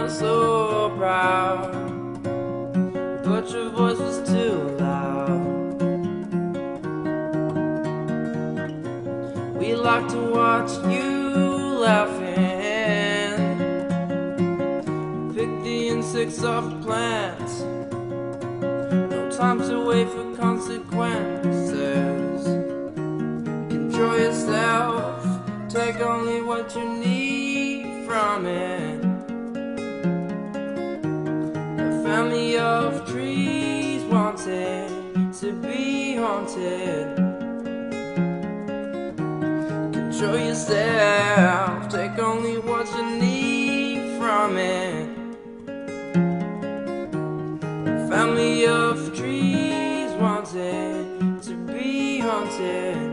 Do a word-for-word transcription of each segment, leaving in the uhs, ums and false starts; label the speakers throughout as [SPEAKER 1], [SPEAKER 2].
[SPEAKER 1] felt so proud, but your voice was too loud. We like to watch you laughing, pick the insects off the plants. No time to wait for consequences. Control yourself, take only what you need from it. A family of trees wanted to be haunted. Control yourself, take only what you need from it. A family of trees wanted to be haunted.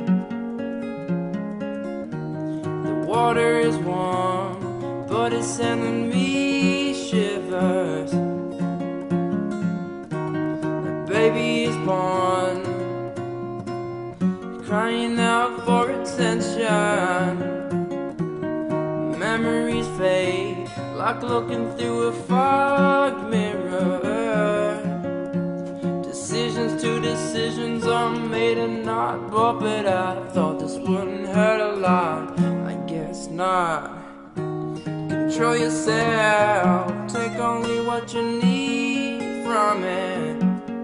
[SPEAKER 1] The water is warm, but it's sending me shivers. The baby is born, crying out for attention. Memories fade like looking through a fog mirror. Decisions to decisions are made and not bought, but I thought this wouldn't hurt a lot. I guess not. Control yourself, take only what you need from it.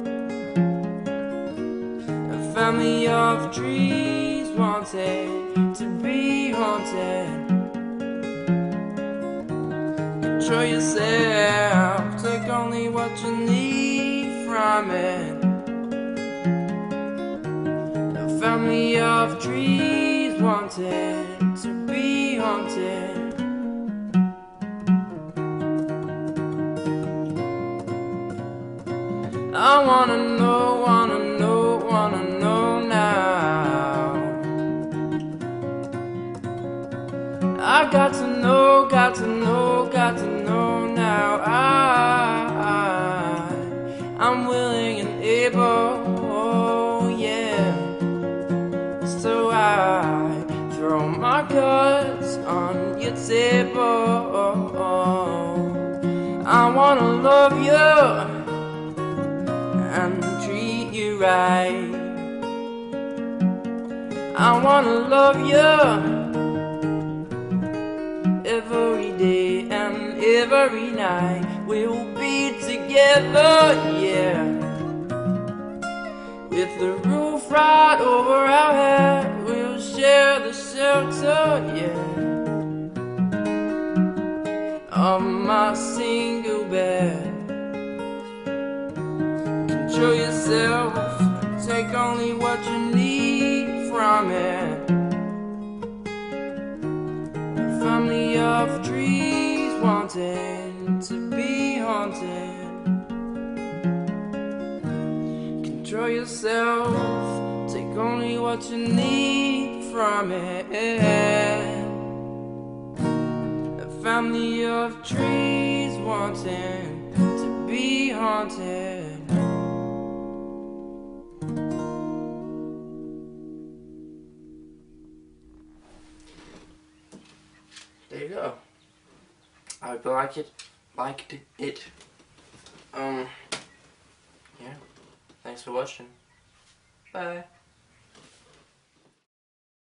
[SPEAKER 1] A family of trees wanted to be haunted. Control yourself, take only what you need from it. A family of trees wanted to be haunted. I wanna know, wanna know, wanna know now. I got to know, got to know, got to know now. I, I I'm willing and able, oh yeah. So I throw my cards on your table. I wanna love you and treat you right. I wanna love you every day and every night. We'll be together, yeah, with the roof right over our head. We'll share the shelter, yeah, of my single bed. Control yourself, take only what you need from it. A family of trees wanted to be haunted. Control yourself, take only what you need from it. A family of trees wanting to be haunted. There you go. I hope you like it. Liked it. Um. Yeah. Thanks for watching. Bye.